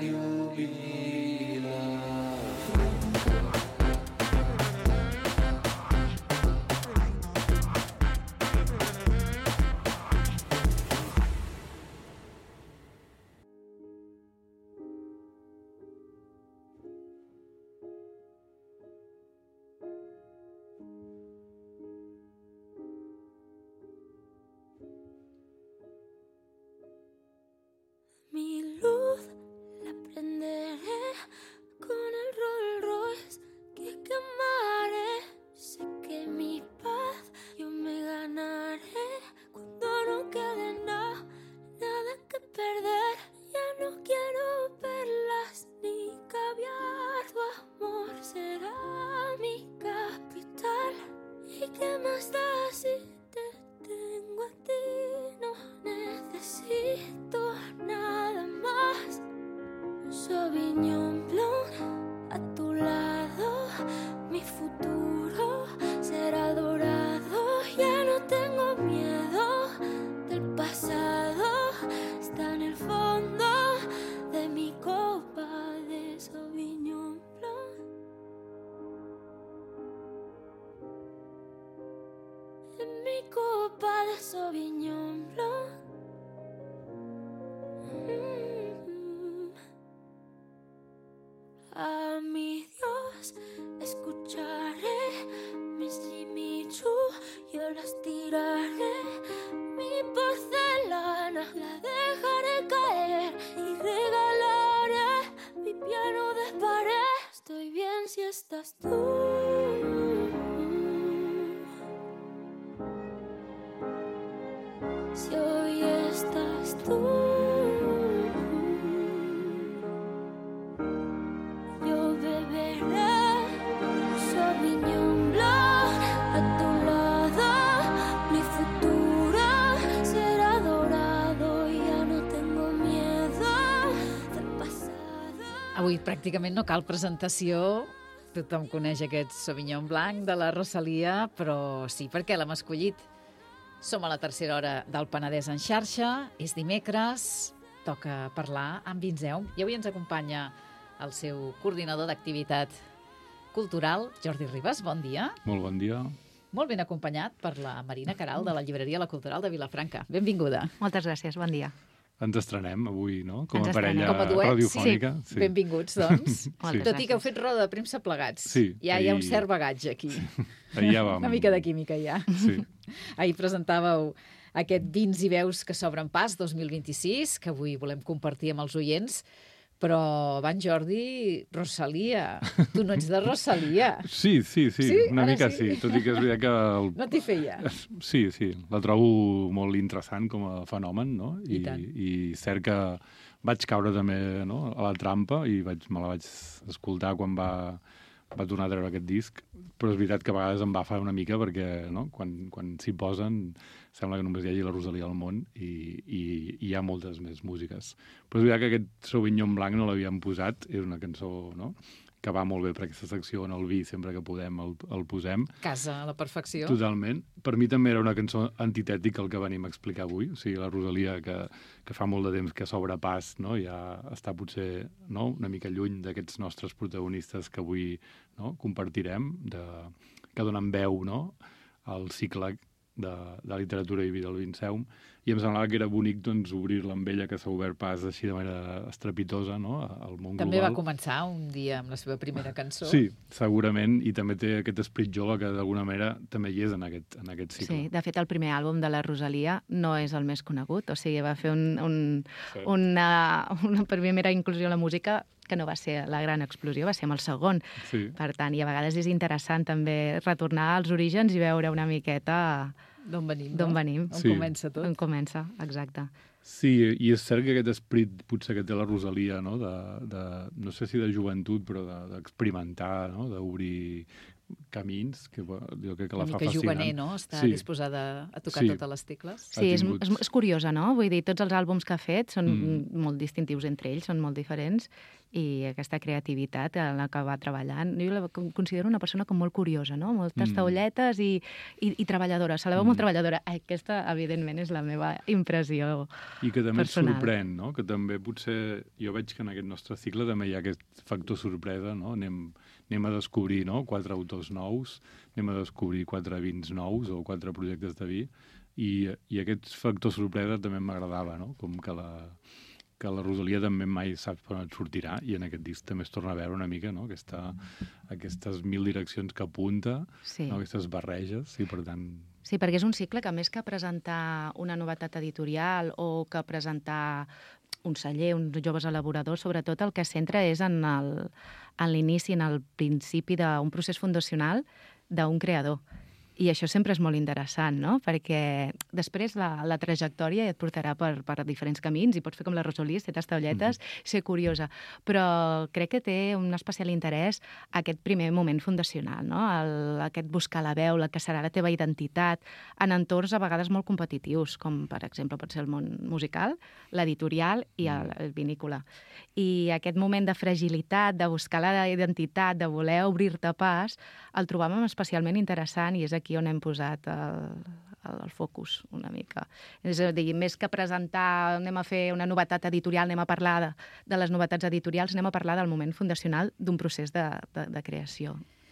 Mi luz la prenderé con el Rolls Royce que quemaré. Sé que mi paz yo me ganaré cuando no quede nada que perder. Ya no quiero perlas ni caviar, tu amor será mi capital. ¿Y qué más da si te tengo a ti? No necesito nada más. Sauvignon Blanc a tu lado, mi futuro será dorado. Ya no tengo miedo del pasado, está en el fondo de mi copa de Sauvignon Blanc. En mi copa de Sauvignon Blanc. A mi Dios escucharé, mis Jimmy Choo yo las tiraré. Mi porcelana la dejaré caer y regalaré mi piano de pared. Estoy bien si estás tú. Si hoy estás tú, yo beberé Sauvignon Blanc a tu lado. Mi futuro será dorado, ya no tengo miedo del passado. Avui pràcticament no cal presentació. Tothom coneix aquest Sauvignon Blanc de la Rosalia, però sí, perquè l'hem escollit. Som a la tercera hora del Penedès en xarxa, és dimecres, toca parlar amb Vinzeum i avui ens acompanya el seu coordinador d'activitat cultural, Jordi Ribas. Bon dia. Molt bon dia. Molt ben acompanyat per la Marina Caral de la llibreria La Cultural de Vilafranca. Benvinguda. Moltes gràcies, bon dia. Ens estrenem avui, no? Com Ens a parella Com a duet, radiofònica. sí. Benvinguts, doncs. Moltes Tot i que heu gràcies. fet roda de premsa plegats. Sí, Ja hi ha un ahir- cert bagatge aquí. Ahir ja vam... Una mica de química, ja. Sí. Ahir presentàveu aquest Vins i veus que s'obren pas 2026, que avui volem compartir amb els oients, però, van Jordi, Rosalia. Tu no ets de Rosalia. Sí, Sí? una Ara mica sí? sí. Tot i que és veritat que... No t'hi feia. Sí, la trobo molt interessant com a fenomen, no? I tant. I cert que vaig caure també, no?, a la trampa i me la vaig escoltar quan va tornar a treure aquest disc, però és veritat que a vegades em va fer una mica perquè, no?, quan s'hi posen sembla que només hi hagi la Rosalia al món i hi ha moltes més músiques. Però és veritat que aquest Sauvignon Blanc no l'havíem posat, és una cançó, no?, que va molt bé per aquesta secció on el vi, sempre que podem, el posem. Casa a la perfecció. Totalment. Per mi també era una cançó antitètica el que venim a explicar avui. O sigui, la Rosalia, que fa molt de temps que s'obre pas, no?, ja està potser, no?, una mica lluny d'aquests nostres protagonistes que avui, no?, compartirem, que donen veu, no?, al cicle de literatura i vida del Vinceum, i em semblava que era bonic, doncs, obrir-la amb ella, que s'ha obert pas així de manera estrepitosa, no?, al món També global. va començar un dia amb la seva primera cançó. Sí, segurament, i també té aquest esperit jove que d'alguna manera també hi és en aquest cicle. Sí, de fet, el primer àlbum de la Rosalia no és el més conegut, o sigui, va fer una primera inclusió a la música que no va ser la gran explosió, va ser amb el segon. Sí. Per tant, i a vegades és interessant també retornar als orígens i veure una miqueta D'on venim, d'on no? venim. On Sí. comença tot. On comença, exacte. Sí, i és cert que aquest esperit potser que té la Rosalia, no?, no sé si de joventut, però d'experimentar, no?, d'obrir camins, que jo crec que una la fa mica fascinant. juganer, no? Està disposada a tocar totes les tecles. Sí, és curiosa, no? Vull dir, tots els àlbums que ha fet són molt distintius entre ells, són molt diferents, i aquesta creativitat en la que va treballant, jo la considero una persona com molt curiosa, no? Moltes taulletes i treballadora. Se la veu molt treballadora. Aquesta, evidentment, és la meva impressió I que també personal. et sorprèn, no? Que també potser, jo veig que en aquest nostre cicle també hi ha aquest factor sorpresa, no? Anem a descobrir, no? 4 autors nous, anem a descobrir 4 vins nous o 4 projectes de vi, i aquest factor sorpresa també m'agradava, no? Com que la Rosalia també mai sap per on et sortirà, i en aquest disc també es torna a veure una mica, no? Aquestes 1000 direccions que apunta, no? Aquestes barreges, i per tant... Sí, perquè és un cicle que més que presentar una novetat editorial o que presentar un celler, uns joves elaboradors, sobretot el que es centra és en l'inici, en el principi d'un procés fundacional d'un creador. I això sempre és molt interessant, no? Perquè després la trajectòria et portarà per diferents camins i pots fer com la Rosalia, ser tas taulletes, ser curiosa. Però crec que té un especial interès aquest primer moment fundacional, no? Aquest buscar la veu, la que serà la teva identitat, en entorns a vegades molt competitius, com per exemple pot ser el món musical, l'editorial i el vinícola. I aquest moment de fragilitat, de buscar la identitat, de voler obrir-te pas, el trobàvem especialment interessant, i és aquí on hem posat el focus una mica. És a dir, més que presentar, anem a fer una novetat editorial, anem a parlar de les novetats editorials, anem a parlar del moment fundacional d'un procés de creació.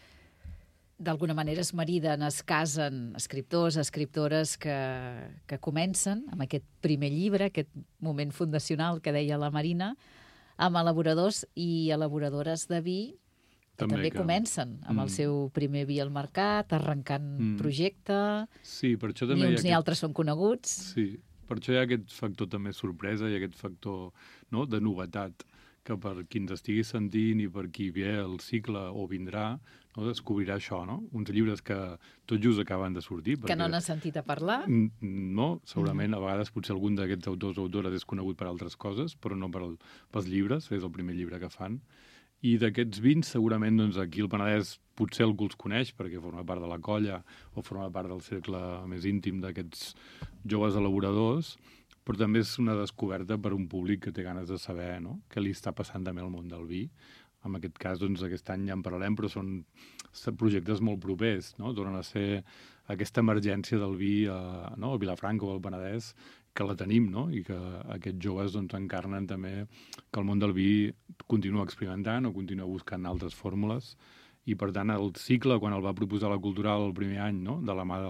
D'alguna manera es mariden, es casen escriptors, escriptores que comencen amb aquest primer llibre, aquest moment fundacional que deia la Marina, amb elaboradors i elaboradores de vi que també comencen amb el seu primer vi al mercat, arrencant projecte. Sí, per això també ni uns ni altres són coneguts. Sí, per això hi ha aquest factor també sorpresa i aquest factor, no?, de novetat, que per qui ens estigui sentint i per qui ve el cicle o vindrà, no, descobrirà això, no? Uns llibres que tot just acaben de sortir. Que no n'han sentit a parlar? No, segurament a vegades potser algun d'aquests autors o autores és conegut per altres coses, però no pels llibres, és el primer llibre que fan. I d'aquests vins, segurament, doncs, aquí al Penedès potser algú els coneix perquè forma part de la colla o forma part del cercle més íntim d'aquests joves elaboradors, però també és una descoberta per un públic que té ganes de saber, no?, què li està passant també al món del vi. En aquest cas, doncs, aquest any ja en parlarem, però són projectes molt propers, no? Tornen a ser aquesta emergència del vi a Vilafranca o al Penedès, que la tenim, no? I que aquests joves doncs, encarnen també que el món del vi continua experimentant o continua buscant altres fórmules. I, per tant, el cicle, quan el va proposar la Cultural el primer any, no?, de la mà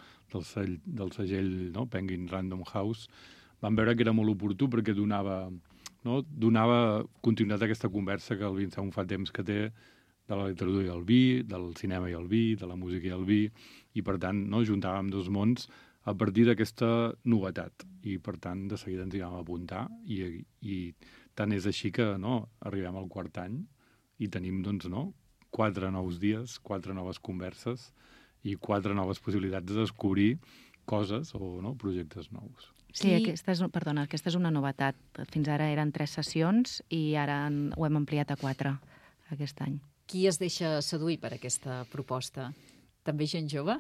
del segell, no?, Penguin Random House, vam veure que era molt oportú perquè donava continuïtat a aquesta conversa que el Vincent fa temps que té de la literatura i el vi, del cinema i el vi, de la música i el vi, i, per tant, no, juntàvem dos mons a partir d'aquesta novetat. I, per tant, de seguida ens hi vam apuntar i tant és així que arribem al 4è any i tenim, doncs, 4 nous dies, 4 noves converses i 4 noves possibilitats de descobrir coses o projectes nous. Sí, aquesta és una novetat. Fins ara eren 3 sessions i ara ho hem ampliat a 4 aquest any. Qui es deixa seduir per aquesta proposta? També gent jove?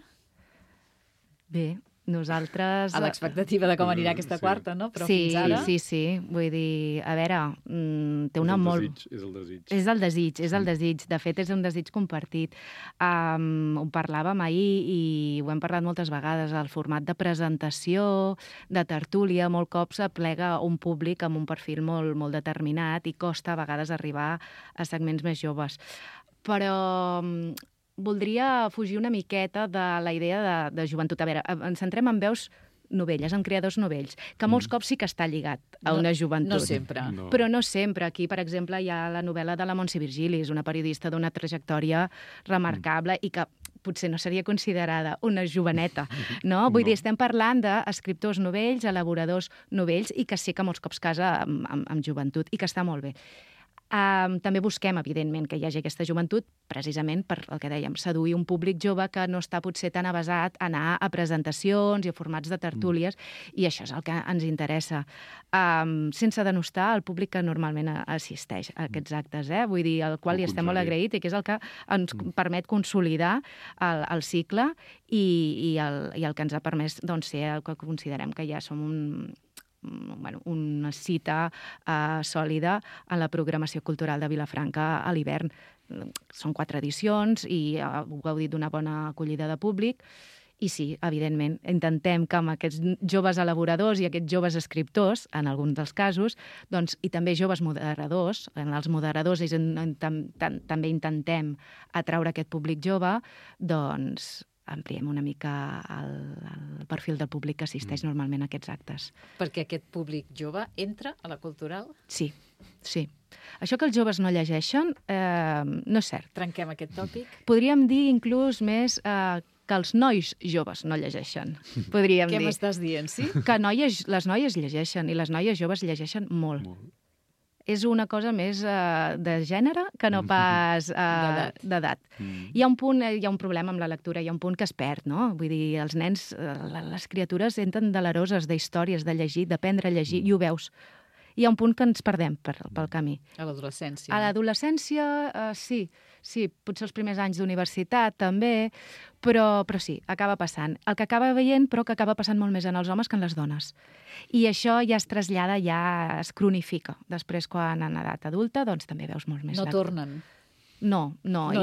Bé, nosaltres... A l'expectativa de com anirà aquesta quarta, no? Però fins ara... Sí. Vull dir, a veure, té una molt... És el desig. És el desig. De fet, és un desig compartit. Ho parlàvem ahir i ho hem parlat moltes vegades. El format de presentació, de tertúlia, molt cops aplega un públic amb un perfil molt, molt determinat i costa a vegades arribar a segments més joves. Però... voldria fugir una miqueta de la idea de joventut. A veure, ens centrem en veus novelles, en creadors novells, que molts cops sí que està lligat a una joventut. No sempre. No. Però no sempre. Aquí, per exemple, hi ha la novel·la de la Montse Virgilis, una periodista d'una trajectòria remarcable i que potser no seria considerada una joveneta, no? Vull dir, estem parlant d'escriptors novells, elaboradors novells, i que sí que molts cops casa amb joventut, i que està molt bé. També busquem, evidentment, que hi hagi aquesta joventut, precisament per el que dèiem, seduir un públic jove que no està potser tan avasat a anar a presentacions i a formats de tertúlies, i això és el que ens interessa. Sense denostar el públic que normalment assisteix a aquests actes, vull dir, al qual li estem molt agraïts i que és el que ens permet consolidar el cicle i el que ens ha permès ser el que considerem que ja som una cita sòlida en la programació cultural de Vilafranca a l'hivern. Són 4 edicions i heu gaudit d'una bona acollida de públic. I sí, evidentment, intentem que amb aquests joves elaboradors i aquests joves escriptors, en alguns dels casos, i també joves moderadors, en els moderadors també intentem atraure aquest públic jove, ampliem una mica el perfil del públic que assisteix normalment a aquests actes. Perquè aquest públic jove entra a la cultural? Sí. Això que els joves no llegeixen no és cert. Trenquem aquest tòpic? Podríem dir inclús més que els nois joves no llegeixen, podríem dir. Què m'estàs dient, sí? Que les noies llegeixen i les noies joves llegeixen molt. És una cosa més de gènere que no pas d'edat. Hi ha un problema amb la lectura, hi ha un punt que es perd, no? Vull dir, els nens, les criatures entren deleroses d'històries, de llegir, d'aprendre a llegir, i ho veus. Hi ha un punt que ens perdem pel camí. A l'adolescència. A l'adolescència, sí, potser els primers anys d'universitat també, però sí, acaba passant. El que acaba veient, però que acaba passant molt més en els homes que en les dones. I això ja es trasllada, ja es cronifica. Després, quan en edat adulta, també veus molt més... No tornen. No,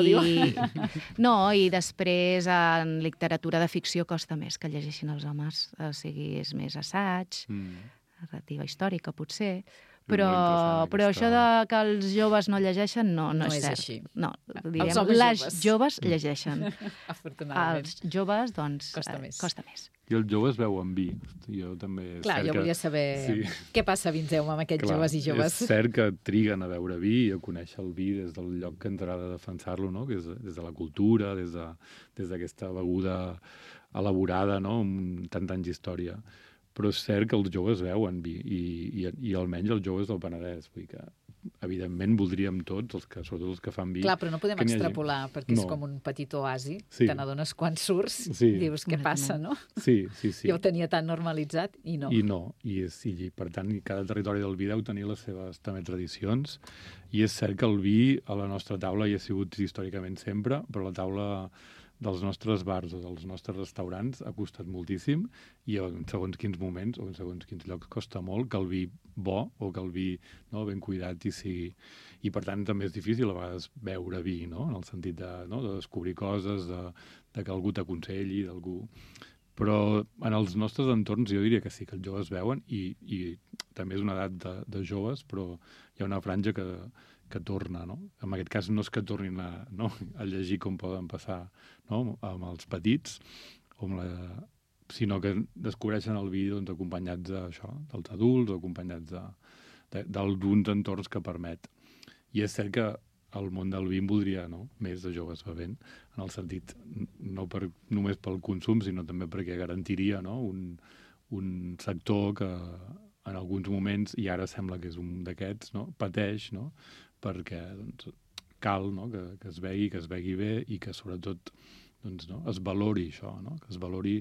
i després en literatura de ficció costa més que llegeixin els homes. O sigui, és més assaig, narrativa històrica, potser, però això de que els joves no llegeixen no és cert. Així. No, direm, les joves llegeixen. Afortunadament. Els joves, costa més. I els joves veuen vi. Jo també... Clar, jo volia saber què passa a Vinzeu amb aquests joves i joves. És cert que triguen a beure vi i a conèixer el vi des del lloc que ens agrada defensar-lo, no? Que és des de la cultura, des d'aquesta beguda elaborada, no? Amb tants anys d'història. Però és cert que els joves beuen vi i almenys els joves del Penedès. Vull dir que, evidentment, voldríem tots, sobretot els que fan vi... Clar, però no podem extrapolar, perquè és com un petit oasi, que n'adones quan surts, dius què passa, no? Sí. Jo ho tenia tan normalitzat i no. I per tant, cada territori del vi deu tenir les seves també tradicions, i és cert que el vi a la nostra taula hi ha sigut històricament sempre, però la taula dels nostres bars o dels nostres restaurants ha costat moltíssim i en segons quins moments o en segons quins llocs costa molt que el vi bo o que el vi ben cuidat hi sigui. I per tant també és difícil a vegades beure vi, no? En el sentit de descobrir coses, de que algú t'aconselli, d'algú... Però en els nostres entorns jo diria que sí, que els joves beuen i també és una edat de joves, però hi ha una franja que torna, no? En aquest cas no és que tornin a llegir com poden passar, no? Amb els petits, sinó que descobreixen el vi acompanyats dels adults o acompanyats d'alguns entorns que permet. I és cert que el món del vi en voldria més de joves bevent, en el sentit no només pel consum, sinó també perquè garantiria un sector que en alguns moments, i ara sembla que és un d'aquests, pateix, perquè cal que es begui bé i que sobretot es valori això, que es valori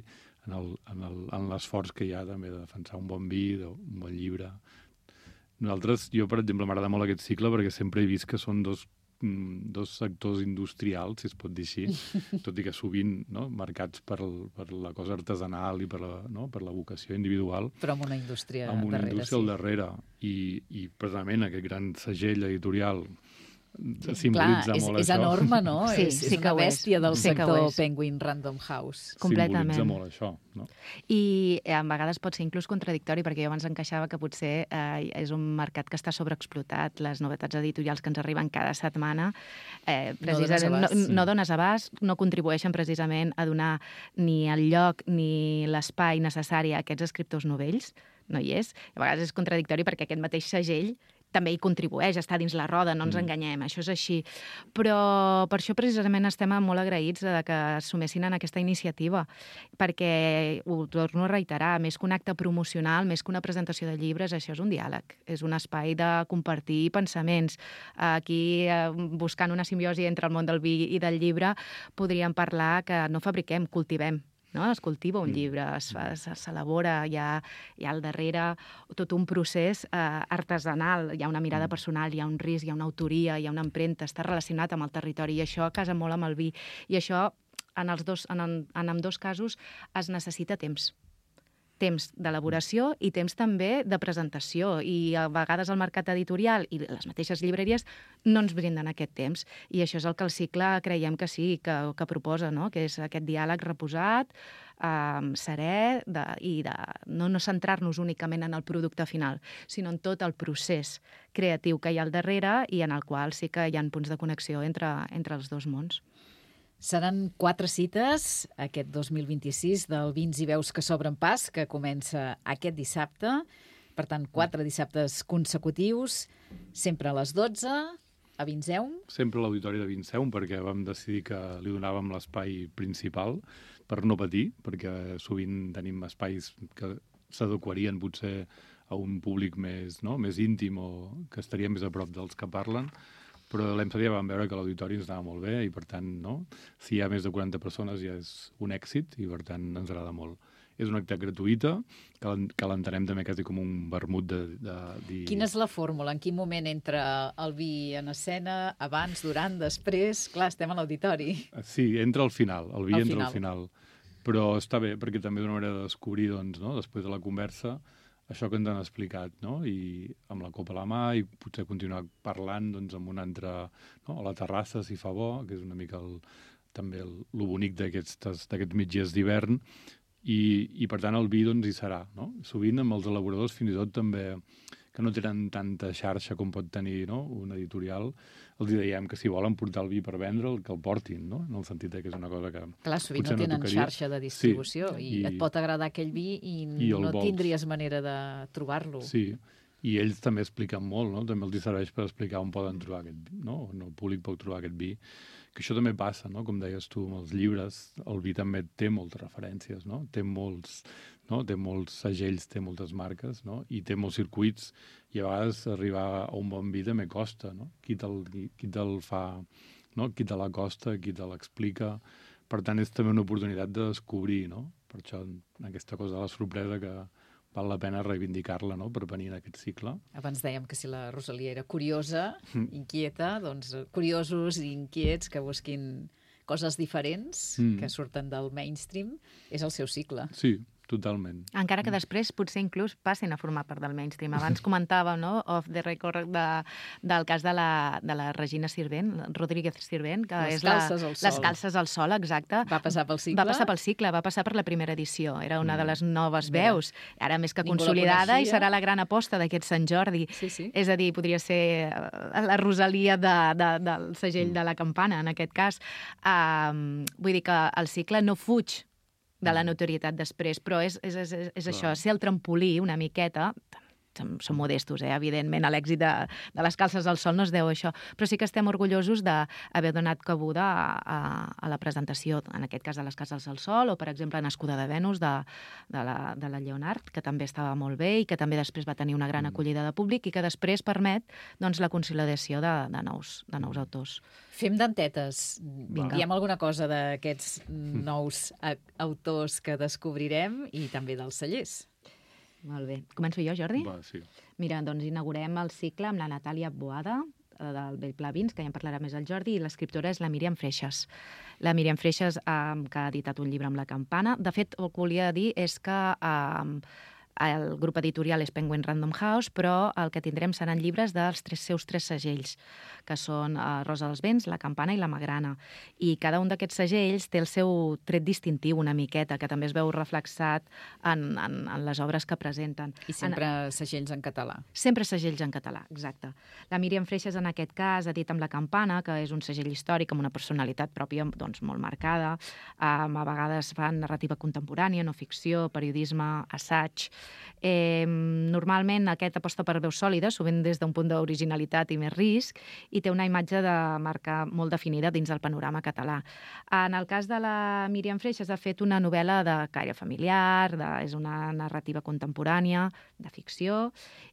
en l'esforç que hi ha també de defensar un bon vi, un bon llibre. Jo, per exemple, m'agrada molt aquest cicle perquè sempre he vist que són dos sectors industrials, si es pot dir així, tot i que sovint marcats per la cosa artesanal i per la vocació individual. Però amb una indústria darrere. Amb una indústria al darrere. I precisament aquest gran segell editorial simbolitza molt això. És enorme, no? Sí, és una bèstia del sector Penguin Random House. Completament. Simbolitza molt això, no? I a vegades pot ser inclús contradictori, perquè jo abans encaixava que potser és un mercat que està sobreexplotat. Les novetats editorials que ens arriben cada setmana no dones abast, no contribueixen precisament a donar ni el lloc ni l'espai necessari a aquests escriptors novells. No hi és. A vegades és contradictori perquè aquest mateix segell també hi contribueix, està dins la roda, no ens enganyem, això és així. Però per això precisament estem molt agraïts de que assumessin en aquesta iniciativa, perquè, ho torno a reiterar, més que un acte promocional, més que una presentació de llibres, això és un diàleg, és un espai de compartir pensaments. Aquí, buscant una simbiosi entre el món del vi i del llibre, podríem parlar que no fabriquem, cultivem. No? Es cultiva un llibre, s'elabora, hi ha al darrere tot un procés artesanal, hi ha una mirada personal, hi ha un risc, hi ha una autoria, hi ha una empremta, està relacionat amb el territori, i això casa molt amb el vi. I això, en ambdós casos, es necessita temps d'elaboració i temps també de presentació. I a vegades el mercat editorial i les mateixes llibreries no ens brinden aquest temps. I això és el que el cicle creiem que sí, que proposa, no? Que és aquest diàleg reposat, serè, i de no centrar-nos únicament en el producte final, sinó en tot el procés creatiu que hi ha al darrere i en el qual sí que hi ha punts de connexió entre els dos mons. Seran 4 cites aquest 2026 del Vins i Veus que s'obren pas, que comença aquest dissabte. Per tant, 4 dissabtes consecutius, sempre a les 12, a Vinseum. Sempre a l'Auditori de Vinseum, perquè vam decidir que li donàvem l'espai principal per no patir, perquè sovint tenim espais que s'adequarien potser a un públic més íntim o que estaria més a prop dels que parlen. Però l'any passat ja vam veure que l'auditori ens anava molt bé i, per tant, si hi ha més de 40 persones ja és un èxit i, per tant, ens agrada molt. És una activitat gratuïta, que l'entenem també quasi com un vermut de dir... Quina és la fórmula? En quin moment entra el vi en escena? Abans, durant, després? Clar, estem a l'auditori. Sí, entra al final. El vi entra al final. Però està bé, perquè també és una manera de descobrir, després de la conversa, això que ens han explicat, i amb la copa a la mà, i potser continuar parlant amb un altre... A la terrassa, si fa bo, que és una mica també el bonic d'aquests migdies d'hivern, i per tant el vi hi serà. Sovint amb els elaboradors, fins i tot també, que no tenen tanta xarxa com pot tenir una editorial, els dèiem que si volen portar el vi per vendre'l, que el portin, en el sentit que és una cosa que... Clar, sovint no tenen xarxa de distribució, i et pot agradar aquell vi i no tindries manera de trobar-lo. Sí, i ells també expliquen molt, també els serveix per explicar on poden trobar aquest vi, on el públic pot trobar aquest vi. Que això també passa, com deies tu, amb els llibres, el vi també té moltes referències, té molts segells, té moltes marques, i té molts circuits, i a vegades arribar a un bon vi també costa, qui te'l fa, qui te l'acosta, qui te l'explica. Per tant, és també una oportunitat de descobrir, per això aquesta cosa de la sorpresa que val la pena reivindicar-la, per venir en aquest cicle. Abans dèiem que si la Rosalia era curiosa, inquieta, doncs curiosos i inquiets que busquin coses diferents, que surten del mainstream, és el seu cicle. Sí, totalment. Encara que després potser inclús passin a formar part del mainstream. Abans comentàvem, off the record, del cas de la Regina Sirvent, Rodríguez Sirvent, que és Les calces al sol, exacte. Va passar pel cicle? Va passar pel cicle, va passar per la primera edició. Era una de les noves veus, ara més que consolidada, i serà la gran aposta d'aquest Sant Jordi. Sí. És a dir, podria ser la Rosalia del segell de la campana, en aquest cas. Vull dir que el cicle no fuig de la notorietat després, però és això, ser el trampolí una miqueta. Som modestos, evidentment, a l'èxit de les calces al sol no es deu això, però sí que estem orgullosos d'haver donat cabuda a la presentació, en aquest cas de les calces al sol, o, per exemple, Nascuda de Venus, de la Lleonard, que també estava molt bé i que també després va tenir una gran acollida de públic i que després permet la consolidació de nous autors. Fem dentetes. Diem alguna cosa d'aquests nous autors que descobrirem i també dels cellers. Molt bé. Començo jo, Jordi? Va, sí. Mira, doncs inaugurem el cicle amb la Natàlia Boada, del Bellpla Vins, que ja en parlarà més el Jordi, i l'escriptora és la Míriam Freixas. La Míriam Freixas, que ha editat un llibre amb la Campana. De fet, el que volia dir és que el grup editorial és Penguin Random House, però el que tindrem seran llibres dels seus 3 segells, que són Rosa dels Vents, la Campana i la Magrana. I cada un d'aquests segells té el seu tret distintiu una miqueta, que també es veu reflexat en les obres que presenten. I sempre segells en català. Sempre segells en català, exacte. La Míriam Freixas, en aquest cas, ha dit amb la Campana, que és un segell històric amb una personalitat pròpia molt marcada. A vegades fan narrativa contemporània, no ficció, periodisme, assaig. Normalment aquest aposta per veus sòlides, sovint des d'un punt d'originalitat i més risc, i té una imatge de marca molt definida dins del panorama català. En el cas de la Míriam Freixas ha fet una novel·la de caire familiar, és una narrativa contemporània, de ficció,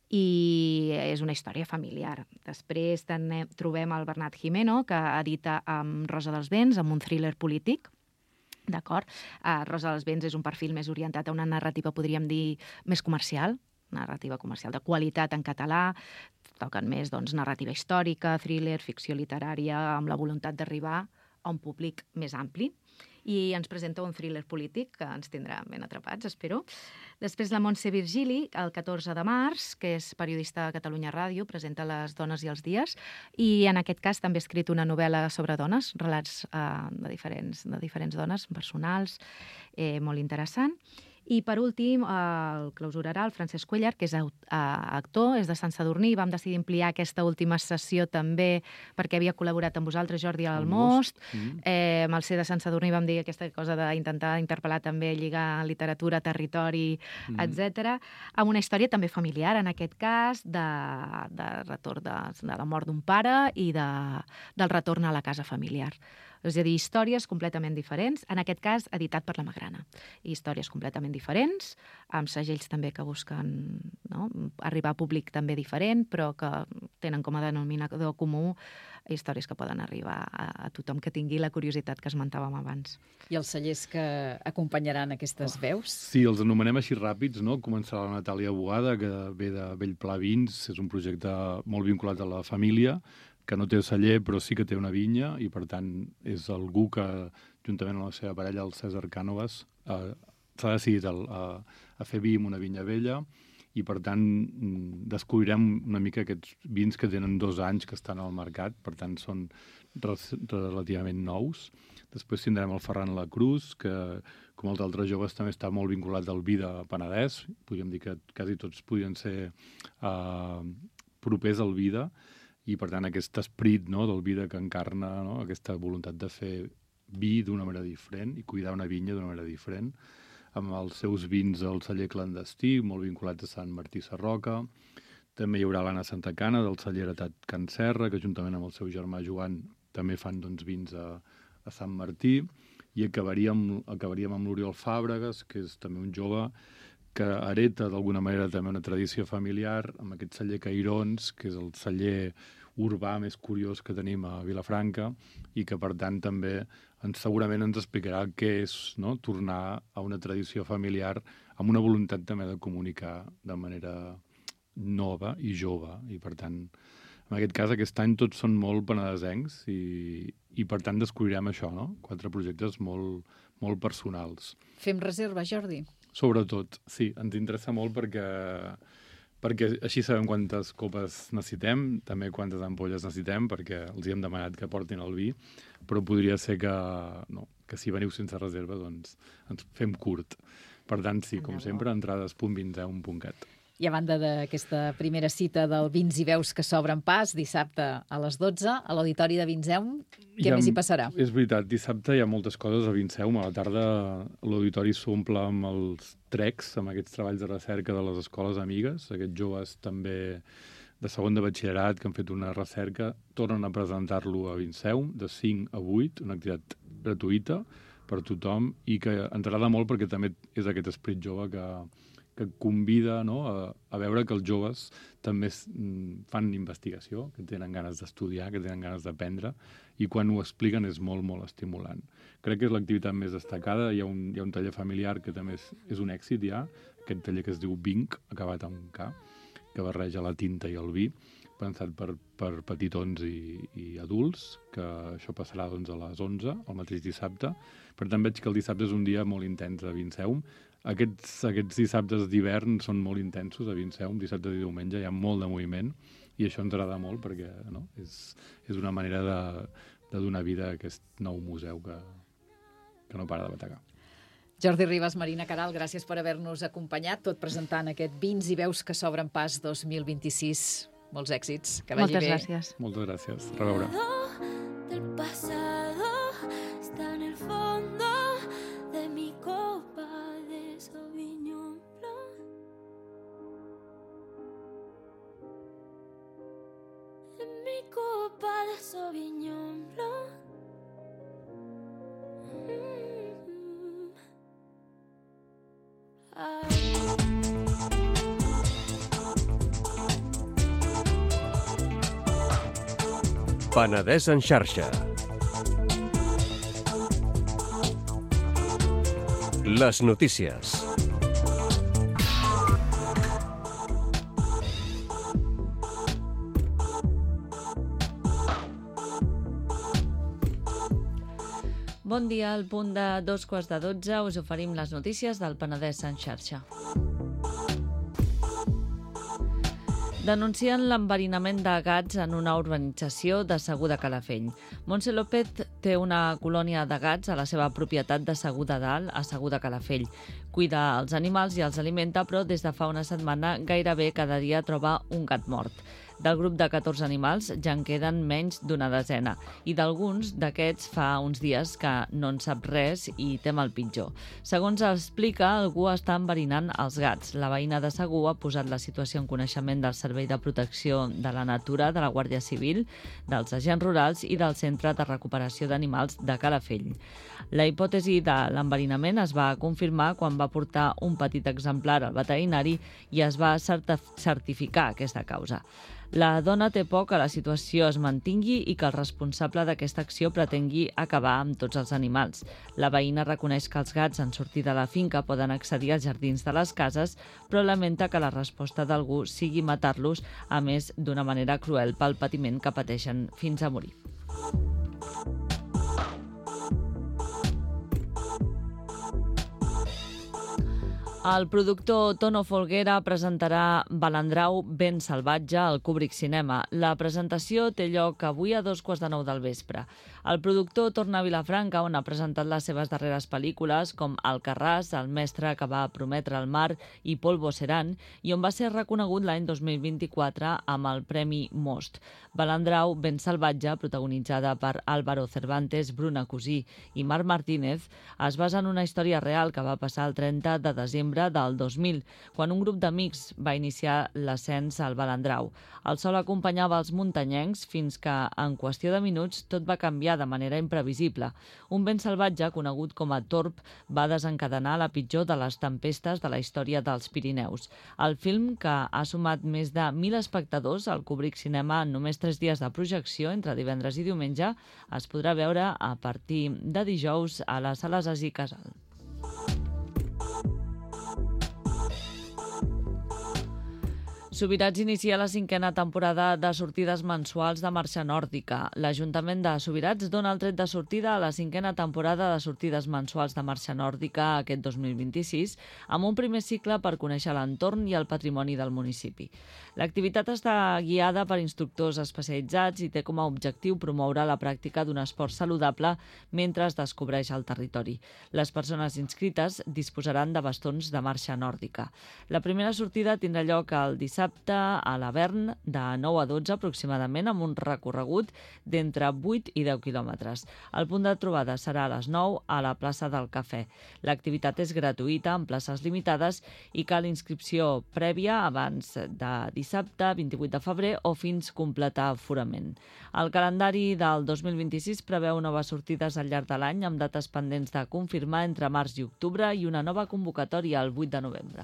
i és una història familiar. Després trobem el Bernat Jimeno, que edita amb Rosa dels Vents, amb un thriller polític. D'acord? Rosa dels Vents és un perfil més orientat a una narrativa, podríem dir, més comercial, narrativa comercial de qualitat en català. Toquen més narrativa històrica, thriller, ficció literària, amb la voluntat d'arribar a un públic més ampli. I ens presenta un thriller polític que ens tindrà ben atrapats, espero. Després la Montse Virgili, el 14 de març, que és periodista a Catalunya Ràdio, presenta Les dones i els dies, i en aquest cas també ha escrit una novel·la sobre dones, relats de diferents dones, personals, molt interessant. I, per últim, el clausurarà el Francesc Cuellar, que és actor, és de Sant Sadurní. Vam decidir ampliar aquesta última sessió també perquè havia col·laborat amb vosaltres, Jordi, al Most. Amb el ser de Sant Sadurní vam dir aquesta cosa d'intentar interpel·lar també, lligar literatura, territori, etc. Amb una història també familiar, en aquest cas, de retorn de la mort d'un pare i del retorn a la casa familiar. És a dir, històries completament diferents, en aquest cas editat per la Magrana. Històries completament diferents, amb segells també que busquen arribar a públic també diferent, però que tenen com a denominador comú històries que poden arribar a tothom que tingui la curiositat que esmentàvem abans. I els cellers que acompanyaran aquestes veus? Sí, els anomenem així ràpids, no? Començarà la Natàlia Boada, que ve de Bellpla Vins, és un projecte molt vinculat a la família, que no té celler, però sí que té una vinya, i per tant és algú que, juntament amb la seva parella, el César Cànovas, s'ha decidit a fer vi en una vinya vella, i per tant descobrirem una mica aquests vins que tenen 2 anys que estan al mercat, per tant són relativament nous. Després tindrem el Ferran Lacruz, que, com els altres joves, també està molt vinculat al vi de Penedès. Podríem dir que quasi tots podrien ser propers al vida, i per tant aquest esperit del vida que encarna aquesta voluntat de fer vi d'una manera diferent i cuidar una vinya d'una manera diferent, amb els seus vins al celler clandestí, molt vinculats a Sant Martí Sarroca. També hi haurà l'Anna Santacana, del celler heretat Can Serra, que juntament amb el seu germà Joan també fan vins a Sant Martí. I acabaríem amb l'Oriol Fàbregas, que és també un jove que hereta d'alguna manera també una tradició familiar, amb aquest celler Cairons, que és el celler urbà més curiós que tenim a Vilafranca, i que per tant també segurament ens explicarà què és tornar a una tradició familiar amb una voluntat també de comunicar de manera nova i jove. I per tant, en aquest cas, aquest any tots són molt penedesencs i per tant descobrirem això, 4 projectes molt, molt personals. Fem reserva, Jordi? Sobretot, sí, ens interessa molt perquè així sabem quantes copes necessitem, també quantes ampolles necessitem, perquè els hem demanat que portin el vi, però podria ser que si veniu sense reserva, doncs ens fem curt. Per tant, sí, com sempre, entrades.vinceum.cat. I a banda d'aquesta primera cita del Vins i Veus que s'obren pas, dissabte a les 12, a l'Auditori de Vinceum, què més hi passarà? És veritat, dissabte hi ha moltes coses a Vinceum. A la tarda l'Auditori s'omple amb els trecs, amb aquests treballs de recerca de les escoles amigues. Aquests joves també de segon de batxillerat que han fet una recerca tornen a presentar-lo a Vinceum de 5 a 8, una activitat gratuïta per tothom i que ens agrada molt perquè també és aquest esperit jove que convida a veure que els joves també fan investigació, que tenen ganes d'estudiar, que tenen ganes d'aprendre, i quan ho expliquen és molt, molt estimulant. Crec que és l'activitat més destacada. Hi ha un taller familiar que també és un èxit ja, aquest taller que es diu Vinc, acabat amb K, que barreja la tinta i el vi, pensat per petitons i adults, que això passarà a les 11, el mateix dissabte. Per tant, veig que el dissabte és un dia molt intens a Vinceum. Aquests dissabtes d'hivern són molt intensos a Vinceum, dissabte i diumenge hi ha molt de moviment, i això ens agrada molt perquè és una manera de donar vida a aquest nou museu que no para de bategar. Jordi Ribas, Marina Queralt, gràcies per haver-nos acompanyat, tot presentant aquest Vins i Veus que s'obren pas 2026. Molts èxits, que vagi bé. Moltes gràcies. Moltes gràcies. A reveure. Del pasado está en el fondo de mi copa de Sauvignon Blanc. Penedès en xarxa. Les notícies. Bon dia, al punt de 2:15 us oferim les notícies del Penedès en xarxa. Denuncien l'enverinament de gats en una urbanització de Segur de Calafell. Montse López té una colònia de gats a la seva propietat de Segur de Dalt, a Segur de Calafell. Cuida els animals i els alimenta, però des de fa una setmana gairebé cada dia troba un gat mort. Del grup de 14 animals ja en queden menys d'una desena i d'alguns d'aquests fa uns dies que no en sap res i tem el pitjor. Segons explica, algú està enverinant els gats. La veïna de Segur ha posat la situació en coneixement del Servei de Protecció de la Natura, de la Guàrdia Civil, dels agents rurals i del Centre de Recuperació d'Animals de Calafell. La hipòtesi de l'enverinament es va confirmar quan va portar un petit exemplar al veterinari i es va certificar aquesta causa. La dona té por que la situació es mantingui i que el responsable d'aquesta acció pretengui acabar amb tots els animals. La veïna reconeix que els gats en sortir de la finca poden accedir als jardins de les cases, però lamenta que la resposta d'algú sigui matar-los, a més d'una manera cruel pel patiment que pateixen fins a morir. El productor Tono Folguera presentarà Balandrau ben salvatge al Kubrick Cinema. La presentació té lloc avui a 2:15 del vespre. El productor torna a Vilafranca, on ha presentat les seves darreres pel·lícules, com Alcarràs, El mestre que va prometre el mar i Polvo Serán, i on va ser reconegut l'any 2024 amb el Premi Most. Balandrau ben salvatge, protagonitzada per Álvaro Cervantes, Bruna Cusí i Marc Martínez, es basa en una història real que va passar el 30 de desembre del 2000, quan un grup d'amics va iniciar l'ascens al Balandrau. El sol acompanyava els muntanyencs fins que, en qüestió de minuts, tot va canviar de manera imprevisible. Un vent salvatge, conegut com a Torb, va desencadenar la pitjor de les tempestes de la història dels Pirineus. El film, que ha sumat més de 1.000 espectadors al Kubrick Cinema en només 3 dies de projecció, entre divendres i diumenge, es podrà veure a partir de dijous a les sales Asi Casal. Subirats inicia la 5a temporada de sortides mensuals de marxa nòrdica. L'Ajuntament de Subirats dona el tret de sortida a la 5a temporada de sortides mensuals de marxa nòrdica aquest 2026, amb un primer cicle per conèixer l'entorn i el patrimoni del municipi. L'activitat està guiada per instructors especialitzats i té com a objectiu promoure la pràctica d'un esport saludable mentre es descobreix el territori. Les persones inscrites disposaran de bastons de marxa nòrdica. La primera sortida tindrà lloc el dissabte a l'Avern de 9 a 12 aproximadament, amb un recorregut d'entre 8 i 10 quilòmetres. El punt de trobada serà a les 9 a la plaça del Cafè. L'activitat és gratuïta, amb places limitades, i cal inscripció prèvia abans de dissabte 28 de febrer o fins completar aforament. El calendari del 2026 preveu noves sortides al llarg de l'any, amb dates pendents de confirmar entre març i octubre i una nova convocatòria el 8 de novembre.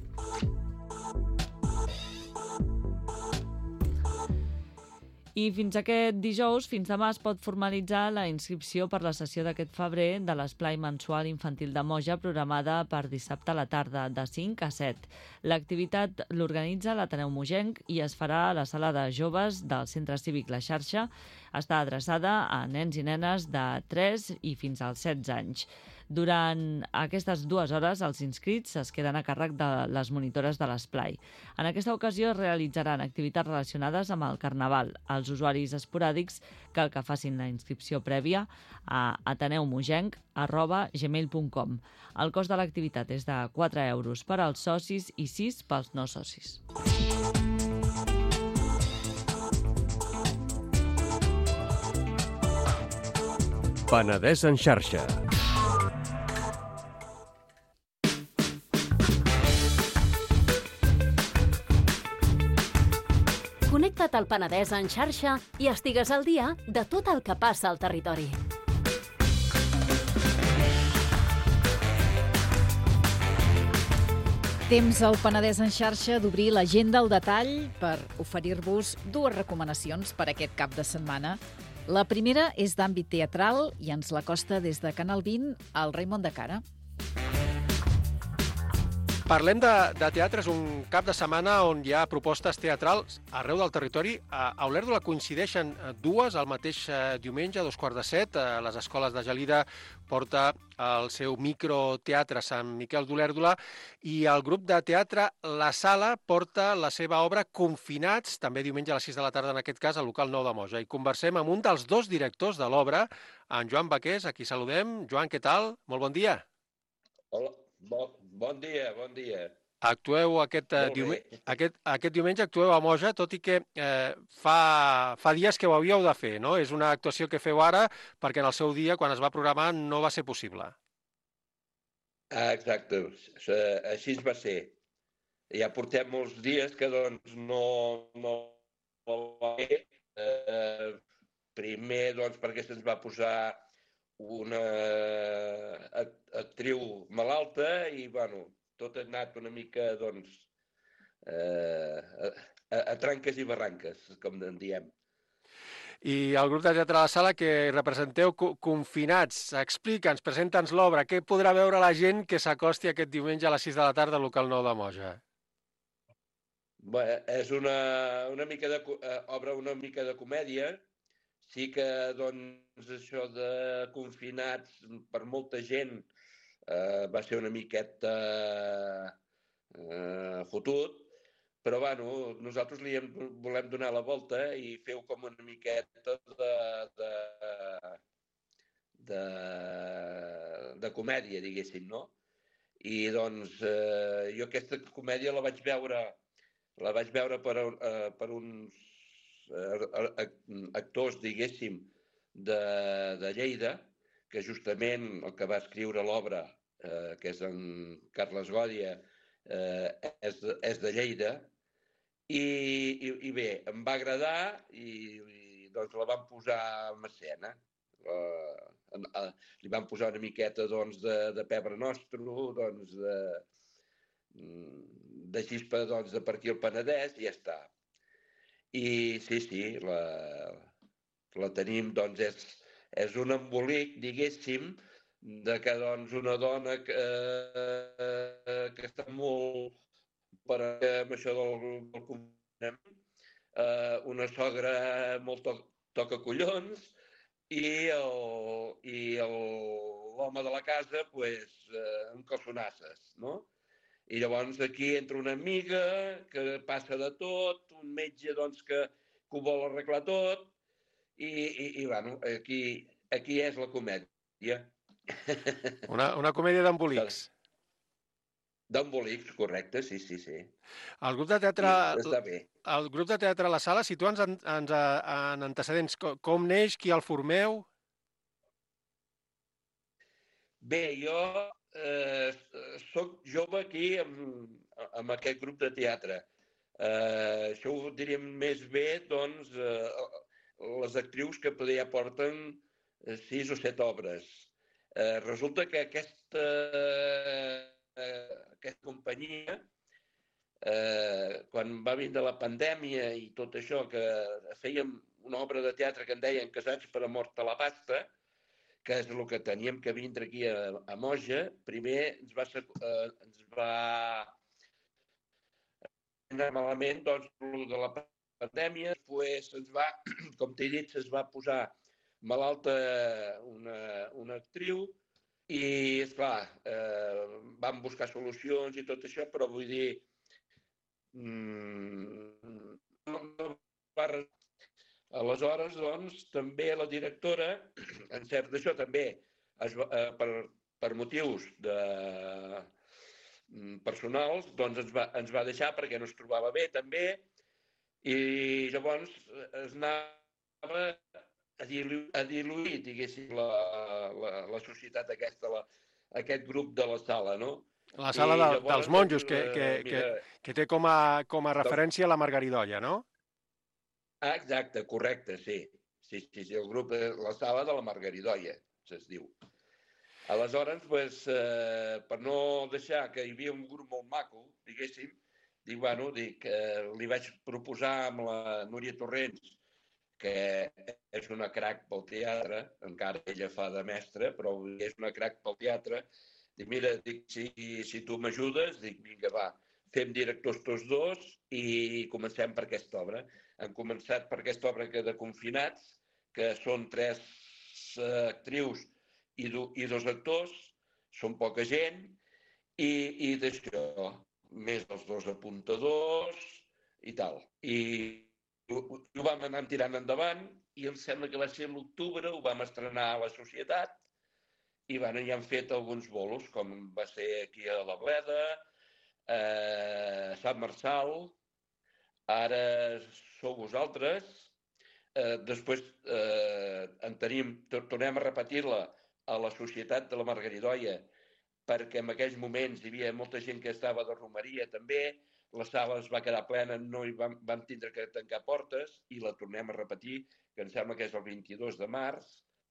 I fins aquest dijous, fins demà, es pot formalitzar la inscripció per la sessió d'aquest febrer de l'esplai mensual infantil de Moja, programada per dissabte a la tarda, de 5 a 7. L'activitat l'organitza l'Ateneu Mogenc i es farà a la sala de joves del Centre Cívic La Xarxa. Està adreçada a nens i nenes de 3 i fins als 16 anys. Durant aquestes 2 hores, els inscrits es queden a càrrec de les monitores de l'esplai. En aquesta ocasió es realitzaran activitats relacionades amb el Carnaval. Els usuaris esporàdics cal que facin la inscripció prèvia a ateneumogenc@gmail.com. El cost de l'activitat és de 4 euros per als socis i 6 pels no socis. Penedès en xarxa. Connecta't al Penedès en xarxa i estigues al dia de tot el que passa al territori. Temps al Penedès en xarxa d'obrir l'agenda al detall per oferir-vos dues recomanacions per aquest cap de setmana. La primera és d'àmbit teatral i ens l'acosta des de Canal 20 el Raimon de Cara. Parlem de teatre, és un cap de setmana on hi ha propostes teatrals arreu del territori. A Olèrdola coincideixen dues el mateix diumenge, a 6:45. Les escoles de Gelida porta el seu microteatre Sant Miquel d'Olèrdola i el grup de teatre La Sala porta la seva obra Confinats, també diumenge a les 6 de la tarda, en aquest cas, al local 9 de Moja. I conversem amb un dels dos directors de l'obra, en Joan Baqués, a qui saludem. Joan, què tal? Molt bon dia. Hola, bon dia, bon dia. Actueu aquest diumenge actueu a Moja, tot i que fa dies que ho havíeu de fer, no? És una actuació que feu ara perquè en el seu dia, quan es va programar, no va ser possible. Exacte, així va ser. Ja portem molts dies que doncs no va bé. Primer doncs perquè se'ns va posar una actriu malalta i, bueno, tot ha anat una mica, doncs, a tranques i barranques, com en diem. I el grup de teatre a La Sala, que representeu Confinats, explica'ns, presenta'ns l'obra. Què podrà veure la gent que s'acosti aquest diumenge a les 6 de la tarda al local 9 de Moja? Bé, és una mica obra una mica de comèdia. Sí que, doncs, això de Confinats, per molta gent, va ser una miqueta fotut, però, bueno, nosaltres li volem donar la volta i feu com una miqueta de comèdia, diguéssim, no? I, doncs, jo aquesta comèdia la vaig veure per uns actors, diguéssim, de Lleida, que justament el que va escriure l'obra, que és en Carles Gòdia, és de Lleida, i bé, em va agradar i doncs la vam posar en escena. Li vam posar una miqueta de pebre nostre, de xispa de per aquí al Penedès i ja està. I sí, la tenim, doncs és un embolic, diguéssim, de que doncs una dona que està molt per amb això del confinament, una sogra molt tocacollons i l'home de la casa, doncs, amb calçonasses, no? I llavors aquí entra una amiga que passa de tot, un metge doncs, que ho vol arreglar tot, i bueno, aquí és la comèdia. Una comèdia d'embolics. D'embolics, correcte, sí. El grup de teatre... Està bé. El grup de teatre La Sala, situa'ns en antecedents. Com neix, qui el formeu? Bé, jo soc jove aquí amb aquest grup de teatre. Això ho diríem més bé, doncs, les actrius que ja porten 6 o 7 obres. Resulta que aquesta companyia, quan va vindre la pandèmia i tot això, que fèiem una obra de teatre que en deien Casats per amor a la pasta, que és el que teníem que vindre aquí a Moja, primer ens va anar malament doncs, de la pandèmia, després com t'he dit, es va posar malalta una actriu i, esclar, vam buscar solucions i tot això, però vull dir, no va res. Aleshores, doncs, també la directora, en cert d'això també, per motius personals, doncs ens va deixar perquè no es trobava bé també, i llavors es anava a diluir, diguéssim, la societat aquesta, aquest grup de La Sala, no? La Sala dels monjos, que té com a referència la Margaridolla, no? Exacte, correcte, sí. Sí, el grup de La Sala de la Margaridolla, es diu. Aleshores, doncs, per no deixar que hi havia un grup molt maco, diguéssim, li vaig proposar amb la Núria Torrents, que és una crac pel teatre, encara ella fa de mestra, però és una crac pel teatre. Dic, mira, si tu m'ajudes, dic, vinga, va, fem directors tots dos i comencem per aquesta obra. Hem començat per aquesta obra de Confinats, que són 3 actrius i 2 actors, són poca gent, i d'això, més els 2 apuntadors i tal. I ho vam anar tirant endavant i em sembla que va ser l'octubre, ho vam estrenar a la Societat i ja han fet alguns bolos, com va ser aquí a la Bleda, a Sant Marçal, ara sou vosaltres, després tornem a repetir-la a la Societat de la Margaridoia, perquè en aquells moments hi havia molta gent que estava de romeria també, la sala es va quedar plena, no hi vam tindre que tancar portes i la tornem a repetir, que em sembla que és el 22 de març.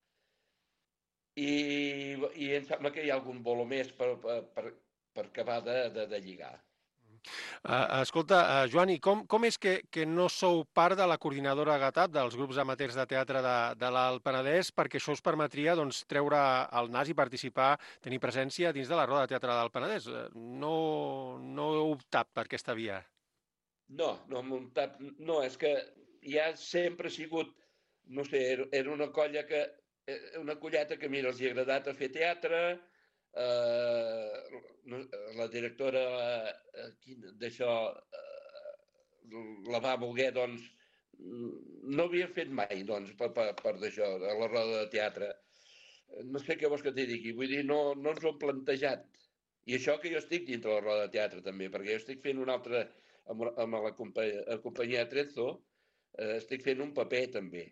I em sembla que hi ha algun bolo més per acabar de lligar. Escolta, Joan, i com és que no sou part de la coordinadora GATAP, dels grups amateurs de teatre de l'Alt Penedès, perquè això us permetria treure el nas i participar, tenir presència dins de la Roda de Teatre del Penedès? No heu optat per aquesta via? No, és que ja sempre ha sigut, no sé, era una colleta que, mira, els hi ha agradat a fer teatre. La directora d'això la va voler, doncs, no havia fet mai, doncs, per d'això, a la roda de teatre. No sé què vols que t'hi digui, vull dir, no ens ho hem plantejat. I això que jo estic dintre la roda de teatre també, perquè jo estic fent un altre, amb la companyia Trezzo, estic fent un paper també.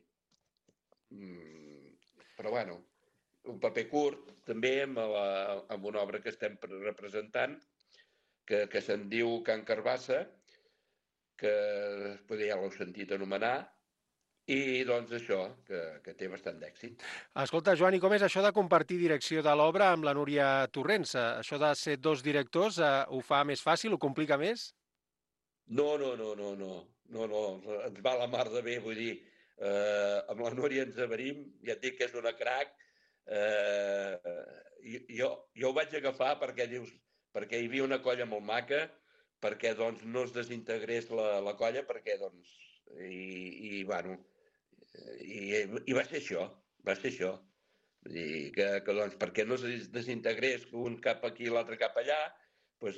Però bueno, un paper curt, també, amb una obra que estem representant, que se'n diu Can Carbassa, que ja l'heu sentit anomenar, i doncs això, que té bastant d'èxit. Escolta, Joan, i com és això de compartir direcció de l'obra amb la Núria Torrents? Això de ser 2 directors ho fa més fàcil, ho complica més? No, ens va la mar de bé, vull dir, amb la Núria ens averim, ja et dic que és una crac. Jo ho vaig agafar perquè hi havia una colla molt maca, perquè doncs no es desintegrés la colla, perquè doncs i va ser això. Vull dir que doncs perquè no es desintegrés un cap aquí i l'altre cap allà, doncs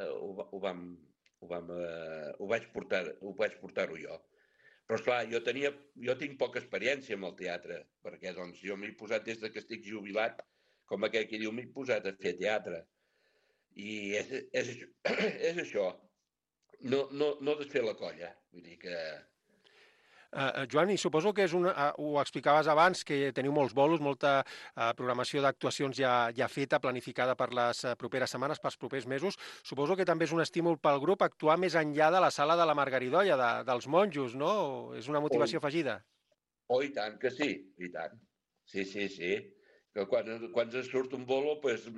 ho vaig portar-ho jo. Però, esclar, jo tinc poca experiència amb el teatre, perquè doncs, jo m'he posat des que estic jubilat, com aquell que diu, m'he posat a fer teatre. I és això, no desfer la colla. Vull dir que... Joan, i suposo que ho explicaves abans, que teniu molts bolos, molta programació d'actuacions ja feta, planificada per les properes setmanes, pels propers mesos. Suposo que també és un estímul pel grup actuar més enllà de la sala de la Margaridoia, dels monjos, no? És una motivació afegida? Oh, i tant que sí, i tant. Sí. Que quan es surt un bolo, doncs...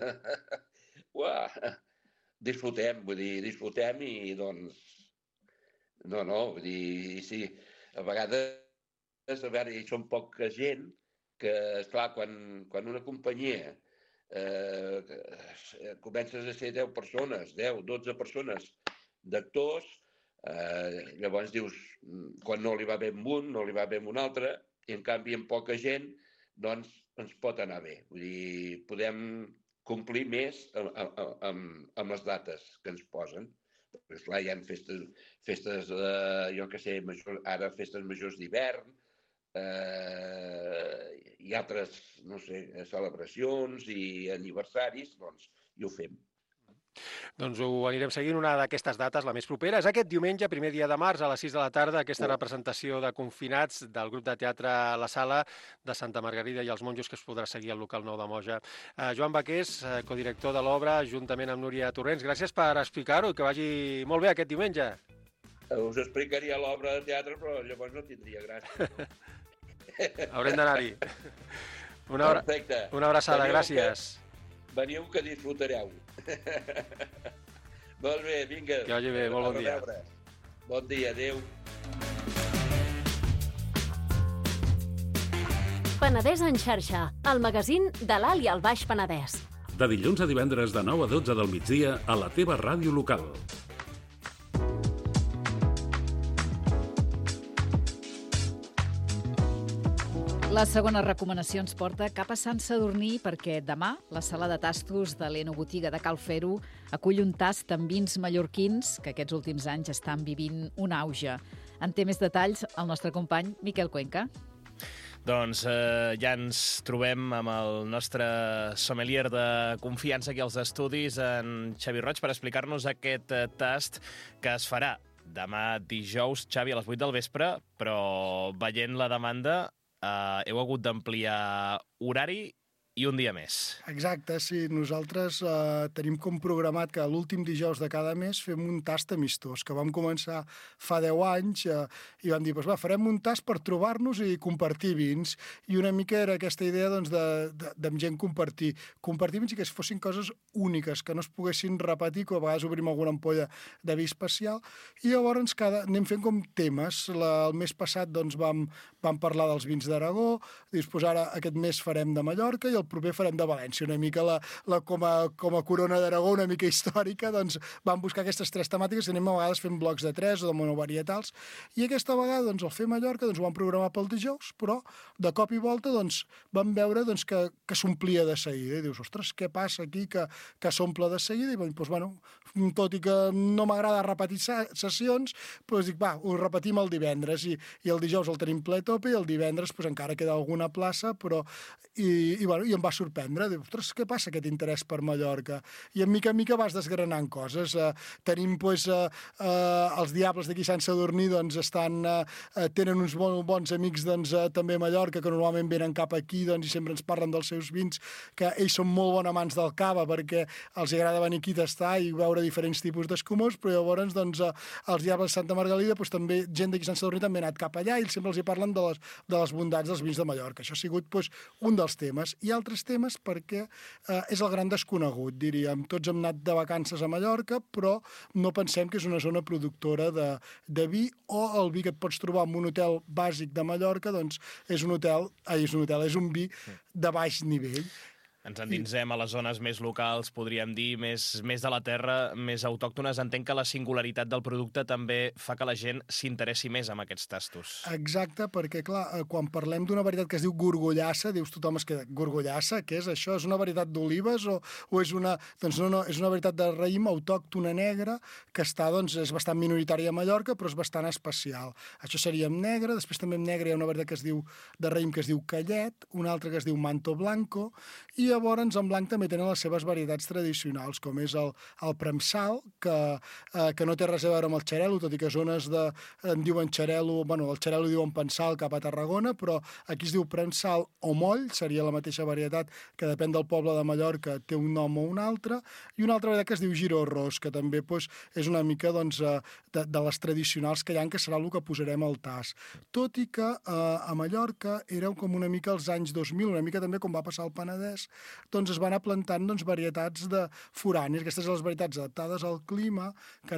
disfrutem i doncs... No, vull dir, sí... A vegades, hi són poca gent que, esclar, quan una companyia comences a ser 10 persones, 10, 12 persones d'actors, llavors dius, quan no li va bé amb un, no li va bé amb un altre, i en canvi amb poca gent, doncs ens pot anar bé. Vull dir, podem complir més amb les dates que ens posen. Perquè, esclar, hi ha festes jo què sé, ara festes majors d'hivern, i altres, no sé, celebracions i aniversaris, doncs, i ho fem. Doncs ho anirem seguint. Una d'aquestes dates, la més propera, és aquest diumenge, primer dia de març, a les 6 de la tarda, aquesta representació de Confinats del grup de teatre La Sala de Santa Margarida i els Monjos, que es podrà seguir al local 9 de Moja. Joan Baqués, codirector de l'obra, juntament amb Núria Torrents, gràcies per explicar-ho, que vagi molt bé aquest diumenge. Us explicaria l'obra de teatre, però llavors no tindria gràcia. Haurem d'anar-hi. Perfecte. Una abraçada, gràcies. Veniu que disfrutareu. Molt bé, vinga. Que vagi bé, molt bon dia. Bon dia, adéu. Penedès en xarxa, el magazín de l'Alt i el Baix Penedès. De dilluns a divendres de 9 a 12 del migdia a la teva ràdio local. La segona recomanació ens porta cap a Sant Sadurní perquè demà la sala de tastos de l'Enobotiga de Cal Fer-ho acull un tast amb vins mallorquins que aquests últims anys estan vivint un auge. En té més detalls el nostre company Miquel Cuenca. Doncs ja ens trobem amb el nostre sommelier de confiança aquí als estudis, en Xavi Roig, per explicar-nos aquest tast que es farà demà dijous, Xavi, a les 8 del vespre, però veient la demanda heu hagut d'ampliar horari i un dia més. Exacte, sí. Nosaltres tenim com programat que l'últim dijous de cada mes fem un tast amistós, que vam començar fa 10 anys i vam dir, doncs farem un tast per trobar-nos i compartir vins. I una mica era aquesta idea doncs, de gent compartir vins i que fossin coses úniques, que no es poguessin repetir, que a vegades obrim alguna ampolla de vi especial. I llavors anem fent com temes. El mes passat doncs, vam parlar dels vins d'Aragó, després ara aquest mes farem de Mallorca i el proper farem de València, una mica com a corona d'Aragó, una mica històrica, doncs vam buscar aquestes 3 temàtiques que anem a vegades fent blocs de 3 o de monovarietals, i aquesta vegada doncs, el fer a Mallorca doncs, ho vam programar pel dijous, però de cop i volta doncs, vam veure doncs, que s'omplia de seguida, i dius, ostres, què passa aquí que s'omple de seguida? I doncs, bueno, tot i que no m'agrada repetir sessions, doncs dic, va, ho repetim el divendres, i el dijous el tenim ple a tope, i el divendres doncs, encara queda alguna plaça, però i em va sorprendre, diu, ostres, què passa aquest interès per Mallorca? I en mica desgranant coses. Tenim doncs, els Diables d'aquí Sant Sadurní doncs, tenen uns bons amics doncs, també a Mallorca, que normalment venen cap aquí doncs, i sempre ens parlen dels seus vins, que ells són molt bons amants del cava perquè els agrada venir aquí a tastar i veure diferents tipus d'escumós, però llavors doncs, els Diables de Santa Margalida doncs, també gent d'aquí Sant Sadurní també ha anat cap allà i ells sempre els hi parlen de les bondats dels vins de Mallorca. Això ha sigut doncs, un dels temes. I altres temes perquè és el gran desconegut, diríem. Tots hem anat de vacances a Mallorca, però no pensem que és una zona productora de vi, o el vi que et pots trobar en un hotel bàsic de Mallorca doncs és un vi de baix nivell. Ens endinsem a les zones més locals, podríem dir, més de la terra, més autòctones. Entenc que la singularitat del producte també fa que la gent s'interessi més en aquests tastos. Exacte, perquè, clar, quan parlem d'una varietat que es diu gorgollassa, dius tothom es queda, gorgollassa, què és això? És una varietat d'olives o és una... Doncs no, és una varietat de raïm autòctona negra que està, doncs, és bastant minoritària a Mallorca, però és bastant especial. Això seria amb negre, després també amb negre hi ha una varietat que es diu de raïm que es diu Callet, una altra que es diu Manto Blanco, i llavors en blanc també tenen les seves varietats tradicionals, com és el premsal, que no té res a veure amb el xarel·lo, tot i que zones en diuen xarel·lo, bueno, el xarel·lo diuen pensal cap a Tarragona, però aquí es diu premsal o moll, seria la mateixa varietat que depèn del poble de Mallorca, té un nom o un altre, i una altra varietat que es diu Giró Ros, que també és una mica de les tradicionals que hi ha, que serà el que posarem al tas. Tot i que a Mallorca era com una mica als anys 2000, una mica també com va passar al Penedès, doncs es van anar plantant varietats de forànies. Aquestes són les varietats adaptades al clima, que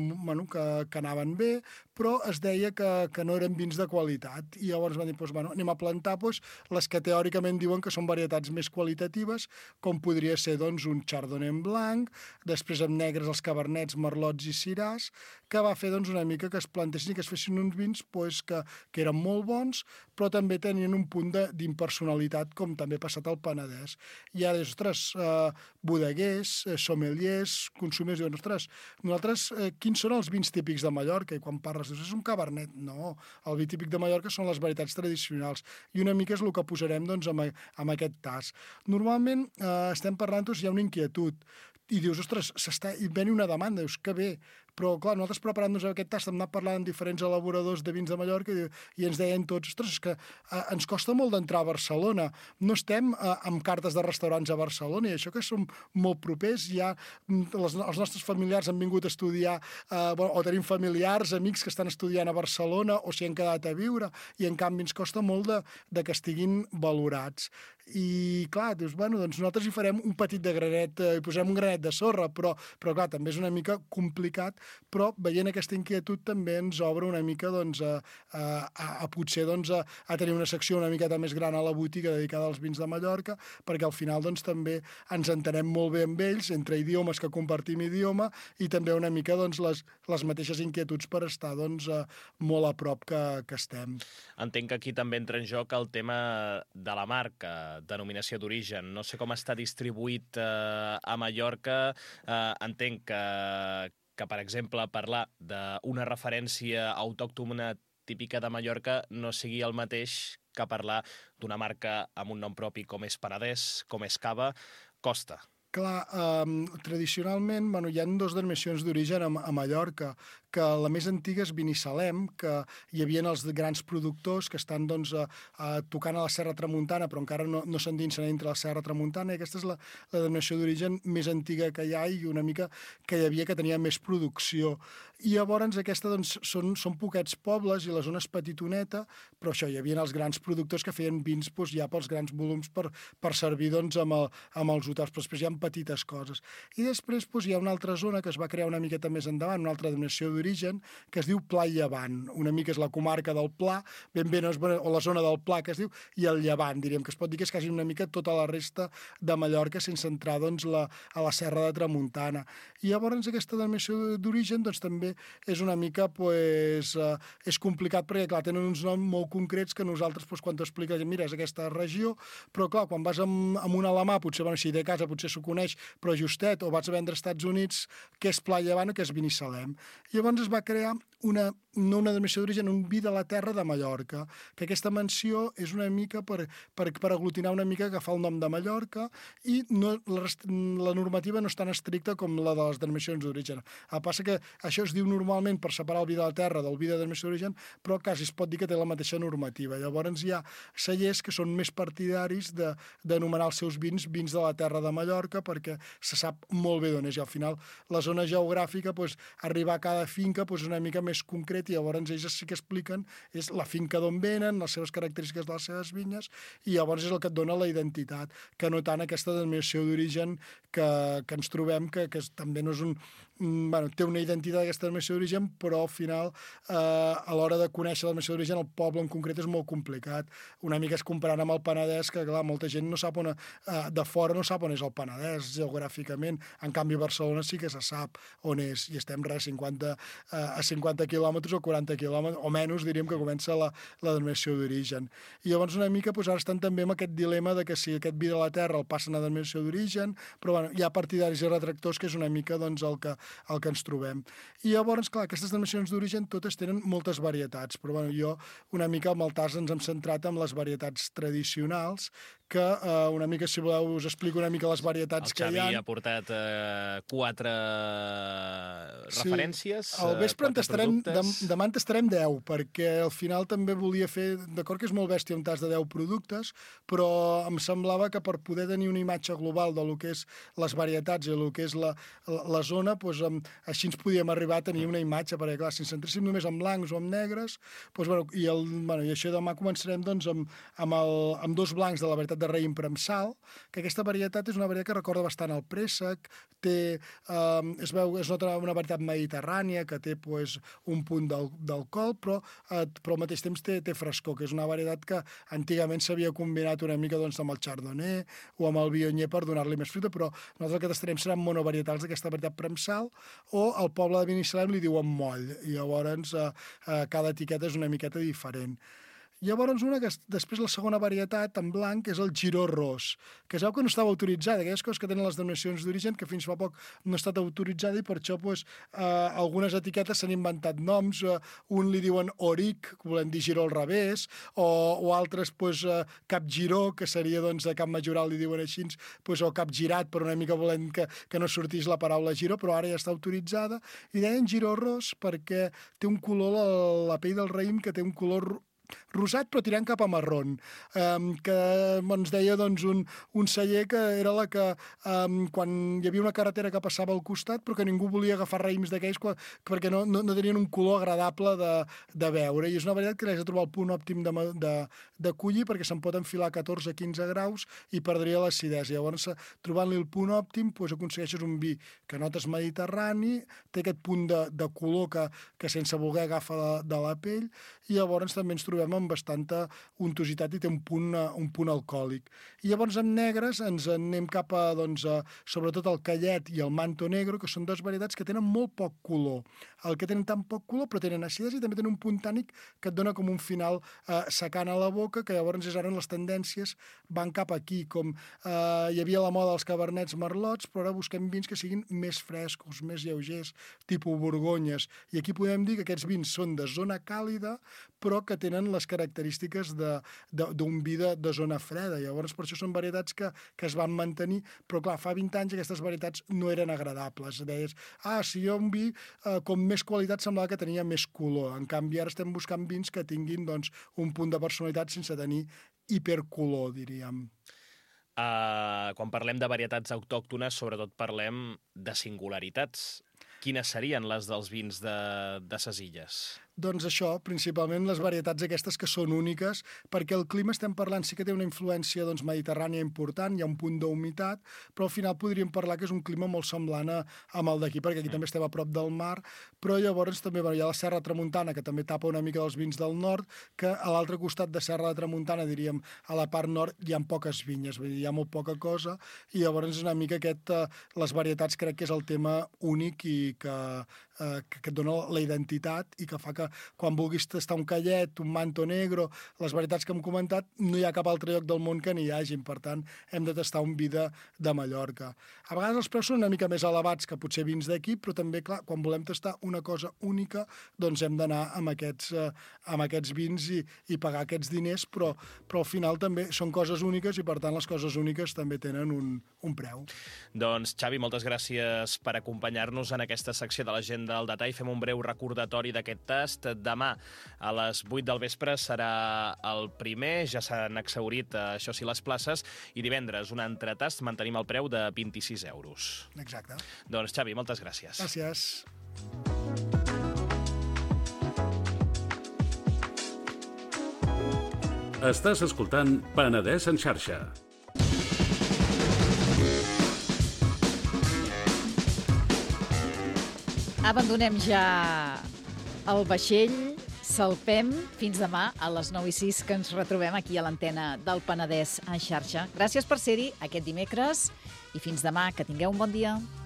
anaven bé, però es deia que no eren vins de qualitat. I llavors van dir, anem a plantar les que teòricament diuen que són varietats més qualitatives, com podria ser un chardonnay en blanc, després amb negres els cabernets, merlots i siràs, que va fer una mica que es plantessin i que es fessin uns vins que eren molt bons, però també tenien un punt d'impersonalitat, com també ha passat al Penedès. I ara, bodeguers, sommeliers, consumidors, diuen, ostres, nosaltres, quins són els vins típics de Mallorca? I quan parles, dius, és un cabernet. No, el vi típic de Mallorca són les varietats tradicionals. I una mica és el que posarem amb aquest tas. Normalment estem parlant, hi ha una inquietud, i dius, ostres, i ven una demanda, dius, que bé, Però, clar, nosaltres preparant-nos aquest tast hem anat parlant amb diferents elaboradors de vins de Mallorca i ens deien tots, ostres, és que ens costa molt d'entrar a Barcelona. No estem amb cartes de restaurants a Barcelona i això que som molt propers, ja els nostres familiars han vingut a estudiar o tenim familiars, amics que estan estudiant a Barcelona o s'hi han quedat a viure i en canvi ens costa molt de que estiguin valorats. I clar, dius, bueno, doncs nosaltres hi farem un petit de granet, hi posem un granet de sorra, però clar, també és una mica complicat, però veient aquesta inquietud també ens obre una mica doncs, a potser doncs, a tenir una secció una miqueta més gran a la botiga dedicada als vins de Mallorca, perquè al final doncs, també ens entenem molt bé amb ells, entre idiomes que compartim idioma, i també una mica doncs, les mateixes inquietuds per estar doncs, molt a prop que estem. Entenc que aquí també entra en joc el tema de la marca, denominació d'origen. No sé com està distribuït a Mallorca. Entenc que, per exemple, parlar d'una referència autòctona típica de Mallorca no sigui el mateix que parlar d'una marca amb un nom propi com és Penedès, com és Cava, costa. Clar, tradicionalment hi ha dues denominacions d'origen a Mallorca, que la més antiga és Binissalem, que hi havia els grans productors que estan doncs, tocant a la Serra Tramuntana, però encara no s'endinsen entre la Serra Tramuntana, i aquesta és la denominació d'origen més antiga que hi ha i una mica que hi havia que tenia més producció. I llavors aquesta doncs, són poquets pobles i la zona és petitoneta, però això, hi havia els grans productors que feien vins doncs, ja pels grans volums per servir doncs, amb els hotels, però després hi ha petites coses. I després doncs, hi ha una altra zona que es va crear una miqueta més endavant, una altra denominació d'origen, que es diu Pla i Llevant. Una mica és la comarca del Pla, ben bé o la zona del Pla que es diu, i el Llevant, diríem, que es pot dir que és quasi una mica tota la resta de Mallorca sense entrar doncs, a la Serra de Tramuntana. I llavors aquesta denominació d'origen doncs, també és una mica és complicat perquè clar, tenen uns noms molt concrets que nosaltres quan t'ho expliques, mira, és aquesta regió, però clar, quan vas amb un alemà, potser així de casa, potser s'ho coneix, però justet, o vas a vendre als Estats Units, què és Pla i Llevant o què és Binissalem. Llavors es va crear no una denominació d'origen, un vi de la terra de Mallorca, que aquesta menció és una mica per aglutinar una mica, agafar el nom de Mallorca, i la normativa no és tan estricta com la de les denominacions d'origen. El que passa que això es diu normalment per separar el vi de la terra del vi de denominació d'origen, però quasi es pot dir que té la mateixa normativa. Llavors hi ha cellers que són més partidaris d'anomenar els seus vins de la terra de Mallorca, perquè se sap molt bé d'on és, i al final la zona geogràfica, arribar a cada finca és una mica més concret, i llavors ells sí que expliquen és la finca d'on venen, les seves característiques de les seves vinyes, i llavors és el que et dona la identitat, que no tant aquesta denominació d'origen que ens trobem, que també no és té una identitat aquesta denominació d'origen, però al final a l'hora de conèixer la denominació d'origen el poble en concret és molt complicat. Una mica es comparant amb el Penedès, que clar, molta gent no sap de fora no sap on és el Penedès geogràficament, en canvi Barcelona sí que se sap on és, i estem a 50 quilòmetres o 40 quilòmetres, o menys diríem que comença la denominació d'origen. I llavors una mica ara estan també amb aquest dilema de que si aquest vi de la terra el passen a denominació d'origen, però hi ha partidaris i retractors que és una mica el que ens trobem. I llavors, clar, aquestes denominacions d'origen totes tenen moltes varietats, però jo una mica amb el TAS ens hem centrat en les varietats tradicionals, que una mica, si voleu, us explico una mica les varietats que hi ha. El Xavi ha portat 4 referències, al vespre demà en tastarem 10, perquè al final també volia fer, d'acord que és molt bèstia un tas de 10 productes, però em semblava que per poder tenir una imatge global del que és les varietats i el que és la zona, així ens podíem arribar a tenir una imatge, perquè clar, si ens centréssim només en blancs o en negres, i això demà començarem amb 2 blancs de la varietat de raïm premsal, que aquesta varietat és una varietat que recorda bastant el préssec, es nota una varietat mediterrània que té un punt d'alcohol, però al mateix temps té frescor, que és una varietat que antigament s'havia combinat una mica amb el chardonnay o amb el viognier per donar-li més fruita, però nosaltres el que tastarem seran monovarietals d'aquesta varietat premsal, o al poble de Binissalem li diuen moll, i llavors cada etiqueta és una miqueta diferent. Llavors, després la segona varietat, en blanc, és el Giró Ros, que es veu que no estava autoritzada, aquelles coses que tenen les denominacions d'origen, que fins fa poc no ha estat autoritzada, i per això algunes etiquetes s'han inventat noms. Un li diuen Oric, que volem dir Giró al revés, o altres Cap Giró, que seria de Cap Majoral, li diuen així, o Cap Girat, per una mica volent que no sortís la paraula Giró, però ara ja està autoritzada. I deien Giró Ros perquè té un color, la pell del raïm, que té un color rosat, però tirant cap a marrón, que ens deia un celler que era la que, quan hi havia una carretera que passava al costat, però que ningú volia agafar raïms d'aquells perquè no tenien un color agradable de veure. I és una varietat que l'has de trobar el punt òptim de collir, perquè se'n pot enfilar a 14-15 graus i perdria l'acidesa. Llavors, trobant-li el punt òptim, aconsegueixes un vi que notes mediterrani, té aquest punt de color que sense voler agafa de la pell, i llavors també ens trobem amb bastanta untositat i té un punt alcohòlic. I llavors en negres ens anem cap a, sobretot el Callet i el Manto Negro, que són dues varietats que tenen molt poc color. El que tenen tan poc color, però tenen acidesa i també tenen un punt tànic que et dona com un final secant a la boca, que llavors és ara les tendències van cap aquí, com hi havia la moda dels cabernets merlots, però ara busquem vins que siguin més frescos, més lleugers, tipus borgonyes. I aquí podem dir que aquests vins són de zona càlida, però que tenen les característiques d'un vi de zona freda. Llavors, per això són varietats que es van mantenir, però clar, fa 20 anys aquestes varietats no eren agradables. Deies, si hi ha un vi com més qualitat semblava que tenia més color. En canvi, ara estem buscant vins que tinguin un punt de personalitat sense tenir hipercolor, diríem. Quan parlem de varietats autòctones, sobretot parlem de singularitats. Quines serien les dels vins de ses illes? Doncs això, principalment les varietats aquestes que són úniques, perquè el clima estem parlant, sí que té una influència mediterrània important, hi ha un punt d'humitat, però al final podríem parlar que és un clima molt semblant amb el d'aquí, perquè aquí també estem a prop del mar, però llavors també hi ha la Serra Tramuntana, que també tapa una mica dels vins del nord, que a l'altre costat de Serra de Tramuntana, diríem, a la part nord hi ha poques vinyes, vull dir, hi ha molt poca cosa, i llavors una mica les varietats crec que és el tema únic i que et dona la identitat i que fa que quan vulguis tastar un Callet, un Manto Negro, les varietats que hem comentat, no hi ha cap altre lloc del món que n'hi hagin. Per tant, hem de tastar un vi de Mallorca. A vegades els preus són una mica més elevats que potser vins d'aquí, però també, clar, quan volem tastar una cosa única, doncs hem d'anar amb aquests vins i pagar aquests diners, però al final també són coses úniques i, per tant, les coses úniques també tenen un preu. Doncs, Xavi, moltes gràcies per acompanyar-nos en aquesta secció de l'Agenda al Detall. Fem un breu recordatori d'aquest tast. Demà a les 8 del vespre serà el primer, ja s'han exhaurit, això sí, les places, i divendres un altre tast, mantenim el preu de 26 euros. Exacte. Doncs, Xavi, moltes gràcies. Gràcies. Estàs escoltant Penedès en xarxa. Abandonem ja el vaixell, salpem fins demà a les 9:06, que ens retrobem aquí a l'antena del Penedès en xarxa. Gràcies per ser-hi aquest dimecres i fins demà, que tingueu un bon dia.